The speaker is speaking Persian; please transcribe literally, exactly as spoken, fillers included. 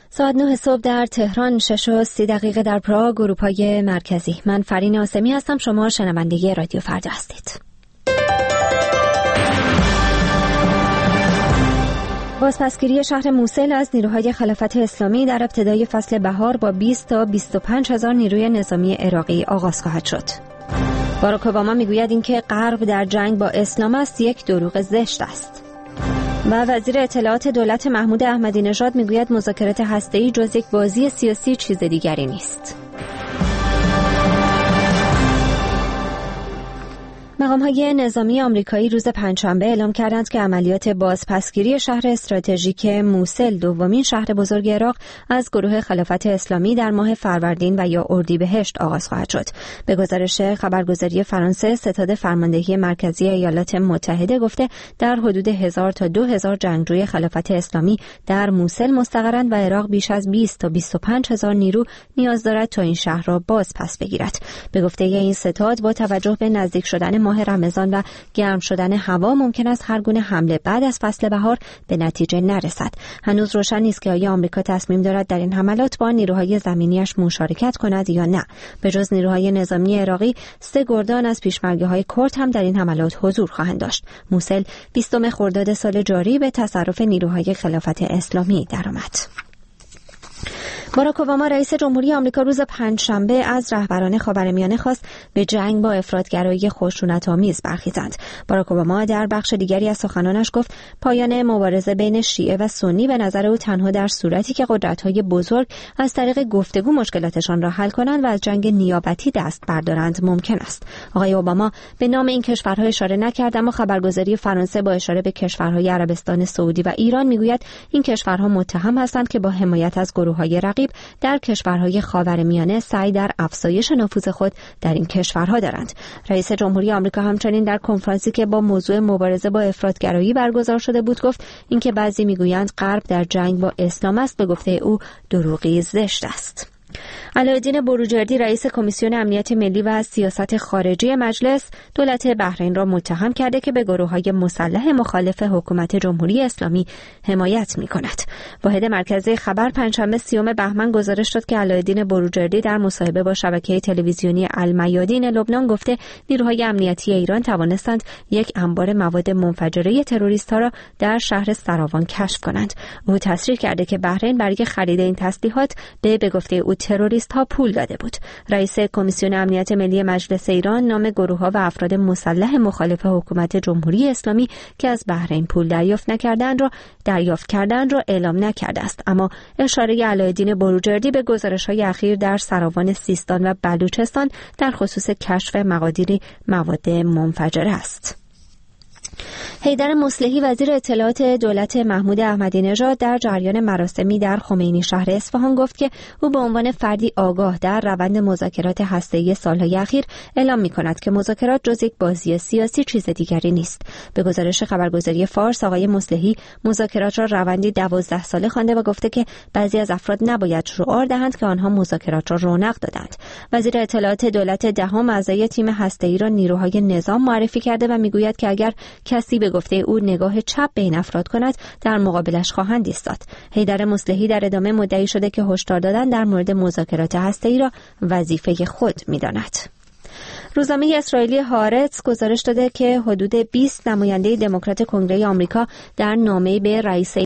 ساعت نه صبح در تهران، شش و سی دقیقه در پراگ، اروپای مرکزی. من فرین آسمی هستم. شما شنونده رادیو فردا هستید. بازپسگیری شهر موسل از نیروهای خلافت اسلامی در ابتدای فصل بهار با بیست تا بیست و پنج هزار نیروی نظامی عراقی آغاز خواهد شد. باراک اوباما میگوید اینکه غرب در جنگ با اسلام است یک دروغ زشت است. و وزیر اطلاعات دولت محمود احمدی نژاد میگوید مذاکرات هسته‌ای جز یک بازی سیاسی چیز دیگری نیست. مقام‌های نظامی آمریکایی روز پنجشنبه اعلام کردند که عملیات بازپسگیری شهر استراتژیک موسل، دومین شهر بزرگ عراق، از گروه خلافت اسلامی در ماه فروردین و یا اردیبهشت آغاز خواهد شد. به گزارش خبرگزاری فرانسه، ستاد فرماندهی مرکزی ایالات متحده گفته در حدود هزار تا دو هزار جنگجوی خلافت اسلامی در موسل مستقرند و عراق بیش از بیست تا بیست و پنج هزار نیرو نیاز دارد تا این شهر را باز پس بگیرد. به گفته این ستاد، با توجه به نزدیک شدن ماه رمضان و گرم شدن هوا ممکن است هر گونه حمله بعد از فصل بهار به نتیجه نرسد. هنوز روشن نیست که آیا آمریکا تصمیم دارد در این حملات با نیروهای زمینیش مشارکت کند یا نه. به جز نیروهای نظامی عراقی، سه گردان از پیشمرگی‌های کرد هم در این حملات حضور خواهند داشت. موسل بیستم خرداد سال جاری به تصرف نیروهای خلافت اسلامی درآمد. باراک اوباما رئیس جمهوری آمریکا روز پنجشنبه از رهبران خاورمیانه خواست به جنگ با افراطگرایی خشونت‌آمیز برخیزند. باراک اوباما در بخش دیگری از سخنانش گفت پایان مبارزه بین شیعه و سنی به نظر او تنها در صورتی که قدرت‌های بزرگ از طریق گفتگو مشکلاتشان را حل کنند و از جنگ نیابتی دست بردارند ممکن است. آقای اوباما به نام این کشورها اشاره نکرد، اما خبرگزاری فرانسه با اشاره به کشورهای عربستان سعودی و ایران میگوید این کشورها متهم هستند که با حمایت از گروه‌های رقیب در کشورهای خاورمیانه سعی در افزایش نفوذ خود در این کشورها دارند. رئیس جمهوری آمریکا همچنین در کنفرانسی که با موضوع مبارزه با افراطگرایی برگزار شده بود گفت اینکه بعضی میگویند غرب در جنگ با اسلام است، به گفته او دروغی زشت است. علایالدین بروجردی، رئیس کمیسیون امنیت ملی و سیاست خارجی مجلس، دولت بحرین را متهم کرده که به گروه‌های مسلح مخالف حکومت جمهوری اسلامی حمایت می‌کند. واحد مرکزی خبر پنجشنبه سیوم بهمن گزارش داد که علایالدین بروجردی در مصاحبه با شبکه تلویزیونی المیادین لبنان گفته نیروهای امنیتی ایران توانستند یک انبار مواد منفجره تروریست‌ها را در شهر سراوان کشف کنند. او تصریح کرده که بحرین برای خرید این تسلیحات به به گفته او تروریست ها پول داده بود. رئیس کمیسیون امنیت ملی مجلس ایران نام گروه‌ها و افراد مسلح مخالف حکومت جمهوری اسلامی که از بحرین پول دریافت نکردند را دریافت کردند را اعلام نکرده است، اما اشاره علایالدین بروجردی به گزارش‌های اخیر در سراوان سیستان و بلوچستان در خصوص کشف مقادیری مواد منفجره است. حیدر مصلحی، وزیر اطلاعات دولت محمود احمدی نژاد، در جریان مراسمی در خمینی شهر اصفهان گفت که او به عنوان فردی آگاه در روند مذاکرات هسته‌ای سالهای اخیر اعلام می‌کند که مذاکرات جز یک بازی سیاسی چیز دیگری نیست. به گزارش خبرگزاری فارس، آقای مصلحی مذاکرات را روندی دوازده ساله خوانده و گفته که بعضی از افراد نباید شعار دهند که آنها مذاکرات را رونق دادند. وزیر اطلاعات دولت دهم اعضای تیم هسته‌ای را نیروهای نظام معرفی کرده و می‌گوید که اگر کسی به گفته او نگاه چپ به این افراد کند در مقابلش خواهند ایستاد. حیدر مصلحی در ادامه مدعی شده که هشدار دادن در مورد مذاکرات هسته‌ای را وظیفه خود می‌داند. روزنامه اسرائیلی هارتز گزارش داده که حدود بیست نماینده دموکرات کنگره آمریکا در نامه‌ای به رئیس